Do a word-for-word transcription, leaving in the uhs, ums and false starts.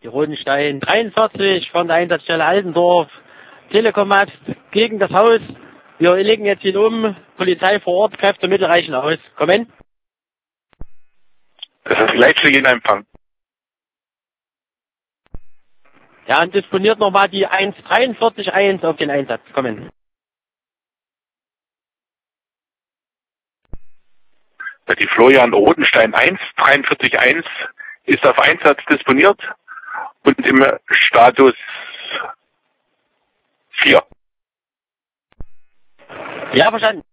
Die Rodenstein dreiundvierzig von der Einsatzstelle Altendorf. Telekom-Max gegen das Haus. Wir legen jetzt ihn um. Polizei vor Ort, Kräfte Mittel reichen aus. Kommen. Das ist gleich für jeden Empfang. Ja, und disponiert nochmal die eins dreiundvierzig eins auf den Einsatz. Kommen. Die Florian Rodenstein eins dreiundvierzig eins ist auf Einsatz disponiert und im Status vier. Ja, verstanden.